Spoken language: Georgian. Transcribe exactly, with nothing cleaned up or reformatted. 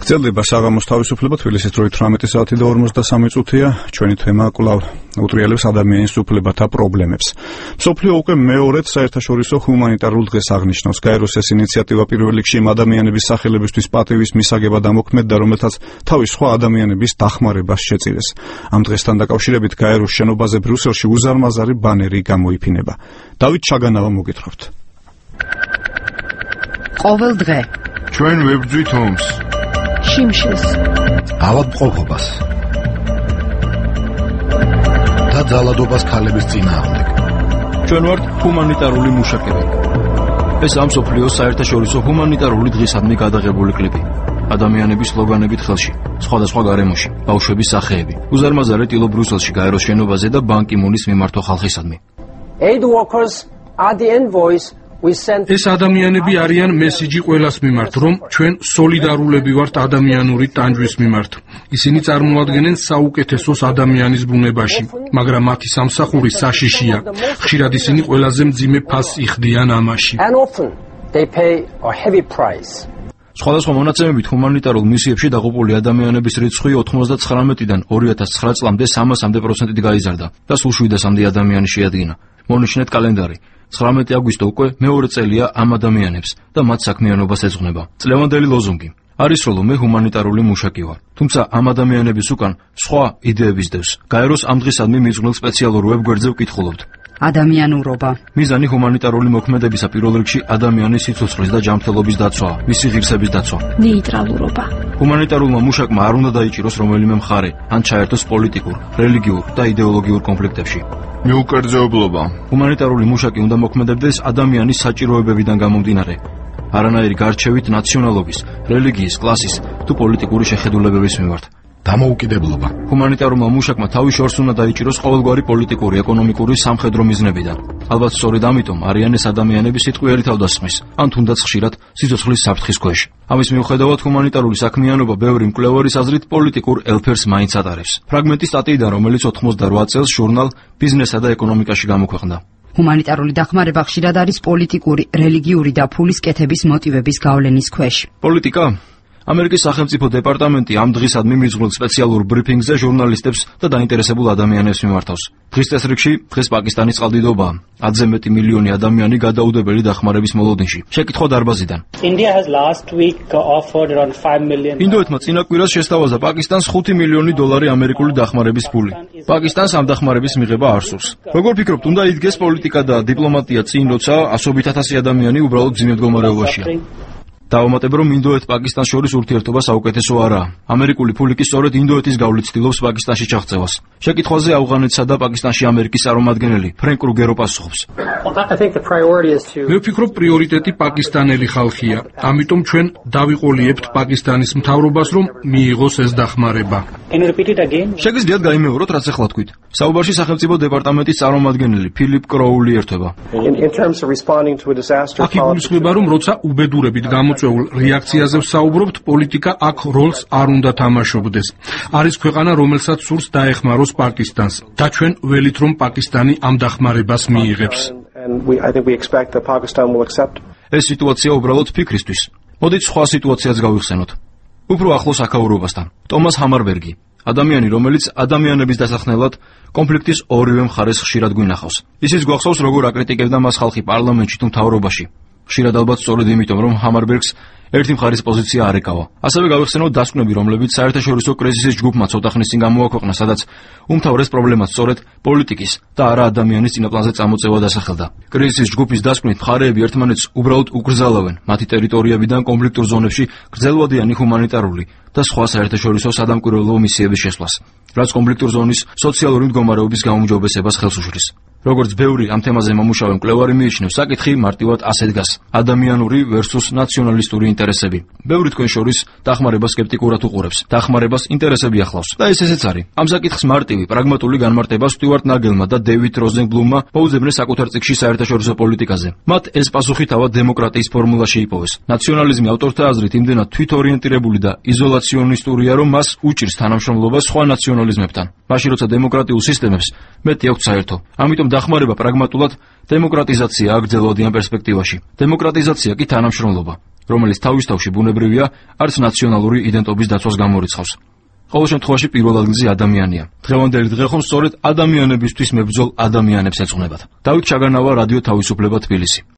გრძელდება საღამოს თავისუფლება თბილისის დროით ათრამეტი საათი და ორმოცდასამი წუთია. ჩვენი თემა კვლავ უტრიალებს ადამიანის უფლებათა პრობლემებს. მსოფლიო უკვე მეორედ საერთაშორისო ჰუმანიტარულ დღეს აღნიშნავს. გაეროს ეს ინიციატივა პირველ რიგში იმ ადამიანების სახელებისთვის პატივის მისაგებად ამოქმედდა, რომელთაც თავის სხვა ადამიანების დახმარებას შეწირეს. ამ დღესთან დაკავშირებით გაეროს შენობაზე ბრიუსელში უზარმაზარი ბანერი გამოიფინება. დავით ჩაგანავა მოგითხრობთ. ყოველ დღე ჩვენ ვებრძვით ომს. შიმშილს, ავადმყოფობას და ძალადობას ქალების წინააღმდეგ. ჩვენ ვართ ჰუმანიტარული მუშაკები. ეს ამ მსოფლიოს საერთაშორისო ჰუმანიტარული დღისადმი გადაღებული კლიპი. ადამიანების სლოგანებით ხელში, სხვადასხვა გარემოში, ბავშვების სახეები. უზარმაზარი ტილო ბრიუსელში გაეროს შენობაზე და ბან კი მუნის მიმართო ხალხისადმი. Aid workers are the envoys. ეს ადამიანები არიან მესიჯი ყველას მიმართ, რომ ჩვენ სოლიდარულები ვართ ადამიანური ტანჯვის მიმართ. ისინი წარმოადგენენ საუკეთესოს ადამიანის ბუნებაში, მაგრამ მათი სამსახური საშიშია. ხშირად ისინი ყველაზე მძიმე ფასს იხდიან ამაში. სხვადასხვა მონაცემებით ჰუმანიტარულ მისიებში დაღუპული ადამიანების რიცხვი ოცდათხმეტიდან ორი ათას ცხრა წლამდე სამასამდე პროცენტით გაიზარდა და სულ შვიდასამდე ადამიანი შეადგინა. მონიშნეთ კალენდარი. ცხრამეტი აგვისტო უკვე მეორე წელია ამ ადამიანებს და მათ საქმიანობას ეძღვნება. წლევანდელი ლოზუნგი არის რომ მე ჰუმანიტარული მუშაკი ვარ. თუმცა ამ ადამიანების უკან სხვა იდეების დევს. გაეროს ამ დღისადმი მიძღვნილ სპეციალურ ვებგვერდზე ვკითხულობთ. ადამიანურობა. მიზანი ჰუმანიტარული მოქმედებისა პირველ რიგში ადამიანის სიცოცხლის და ჯანმრთელობის დაცვაა, მისი ღირსების დაცვა. ნეიტრალურობა. ჰუმანიტარულმა მუშაკმა არ უნდა დაიჭიროს რომელიმე მხარე, ან ჩაერთოს პოლიტიკურ, რელიგიურ და იდეოლოგიურ კონფლიქტებში. მიუკერძეობლობა. ჰუმანიტარული მუშაკი უნდა მოქმედებდეს ადამიანის საჭიროებებიდან გამომდინარე, არანაირი გარჩევით ნაციონალობის, რელიგიის, კლასის თუ პოლიტიკური შეხედულებების მიმართ. დამოუკიდებლობა. ჰუმანიტარულმა მუშაკმა თავის შორს უნდა დაიჭიროს ყოველგვარი პოლიტიკური, ეკონომიკური, სამხედრო მიზნებიდან. ალბათ სწორედ ამიტომ არიან ეს ადამიანები სიტყვიერი თავდასხმის, ან თუნდაც ხშირად სიცოცხლის საფრთხის ქვეშ. ამის მიუხედავად ჰუმანიტარული საქმიანობა ბევრი მკვლევარის აზრით პოლიტიკურ ელფერს მაინც ატარებს. ფრაგმენტი სტატიიდან, რომელიც ოცდაოთხ წელს ჟურნალ ბიზნესსა და ეკონომიკაში გამოქვეყნდა. ჰუმანიტარული დახმარება ხშირად არის პოლიტიკური, რელიგიური და ფულის კეთების მოტივების გავლენის ქვეშ. პოლიტიკა ამერიკის სახელმწიფო დეპარტამენტი ამ დღისადმი მიძღვნილ სპეციალურ ბრიფინგზე ჟურნალისტებს და დაინტერესებულ ადამიანებს მიმართავს. დღის წესრიგში დღეს პაკისტანის წყალდიდობაა. ათზე მეტი მილიონი ადამიანი გადაუდებელი დახმარების მოლოდინში. შეკითხვა დარბაზიდან. ინდოეთმა წინა კვირას შესთავაზა პაკისტანს ხუთი მილიონი დოლარი ამერიკული დახმარების ფული. პაკისტანს ამ დახმარების მიღება არ სურს. როგორ ფიქრობთ, უნდა იდგეს პოლიტიკა და დიპლომატია წინ, როცა ასობით ათასი ადამიანი უბრალოდ ძიმე მდგომარეობაშია? დავამატებ, რომ ინდოეთ-პაკისტანს შორის ურთიერთობა საუკეთესო არაა. ამერიკული ფული კი სწორედ ინდოეთის გავლით ცდილობს პაკისტანში ჩაღწევას. შეკითხვაზე ავღანეთსა და პაკისტანში ამერიკის წარმომადგენელი ფრენკ რუგერო პასუხობს. მე ვფიქრობ, პრიორიტეტი პაკისტანელი ხალხია. ამიტომ ჩვენ დავიყოლიებთ პაკისტანის მთავრობას, რომ მიიღოს ეს დახმარება. შეგიძლიათ გაიმეოროთ, რაც ახლა თქვით. საუბარში სახელმწიფო დეპარტამენტის წარმომადგენელი ფილიპ კროული ერთვება. აქ იგულისხმება, რომ როცა უბედურებით გამოწვეულ რეაქციაზე ვსაუბრობთ, პოლიტიკა აქ როლს არ უნდა თამაშობდეს. არის ქვეყანა, რომელსაც სურს დაეხმაროს პაკისტანს და ჩვენ ველით, რომ პაკისტანი ამ დახმარებას მიიღებს. ეს სიტუაცია უბრალოდ ფიქრისთვის. მოდით სხვა სიტუაციაც გავიხსენოთ. უფრო ახლოს აქაურობასთან. ტომას ჰამარბერგი, ადამიანი, რომელიც ადამიანების დასახნელად კონფლიქტის ორივე მხარეს ხშირად გვინახავს. ისიც გვახსოვს, როგორ აკრიტიკებდა მას ხალხი პარლამენტში თუ მთავრობაში. ხშირად ალბათ სწორედ იმიტომ, რომ ჰამარბერგს ერთი მხარის პოზიცია არ ეკავა. ასევე გავიხსენოთ დასკვნები, რომლებიც საერთაშორისო კრიზისის ჯგუფმა ცოტა ხნის წინ გამოაქვეყნა, სადაც უმთავრეს პრობლემას სწორედ პოლიტიკის და არა ადამიანის წინაპლანზე წამოწევა დასახელდა. კრიზისის ჯგუფის დასკვნით მხარეები ერთმანეთს უბრალოდ უკრძალავენ მათი ტერიტორიებიდან კონფლიქტურ ზონებში გრძელვადიანი ჰუმანიტარული და სხვა საერთაშორისო სადამკვირვებლო მისიების შესვლას, რაც კონფლიქტურ ზონის სოციალური მდგომარეობის გაუმჯობესებას ხელს უშლის. როგორც ბევრი ამ თემაზე მომუშავე მკვლევარი მიიჩნევს, საკითხი მარტივად ასე დგას: ადამიანური versus ნაციონალისტური ინტერესები. ბევრი თქვენ შორის დახმარებას სკეპტიკურად უყურებს. დახმარებას ინტერესები ახლავს. და ეს ესეც არის. ამ საკითხს მარტივი, პრაგმატული განმარტება სტიუარტ ნაგელმა და დეივიდ როზენბლუმმა მოუძებნეს საკუთარ წიგნში საერთაშორისო პოლიტიკაზე. მათ ეს პასუხი თავად დემოკრატიის ფორმულაში იპოვეს. ნაციონალიზმი ავტორთა აზრით იმდენად თვითორიენტირებული და იზოლაციონისტურია, რომ მას უჭირს თანამშრომლობა სხვა ნაციონალიზმებთან. მაშინ როცა დემოკრატიულ სისტემებს მეტი აქვთ საერთო. ამიტომ დახმარება პრაგმატულად დემოკრატიზაცია აგრძელვადიან პერსპექტივაში. დემოკრატიზაცია კი თანამშრომლობა, რომელიც თავის თავში ბუნებრივია, არც ნაციონალური იდენტობის დაცვას გამორიცხავს. ყოველ შემთხვევაში პირველ ადგილზე ადამიანია. დღევანდელი დღე ხომ სწორედ ადამიანებისთვის მებრძოლ ადამიანებს ეძღვნებათ. დავით ჩაგარნავა, რადიო თავისუფლება, თბილისი.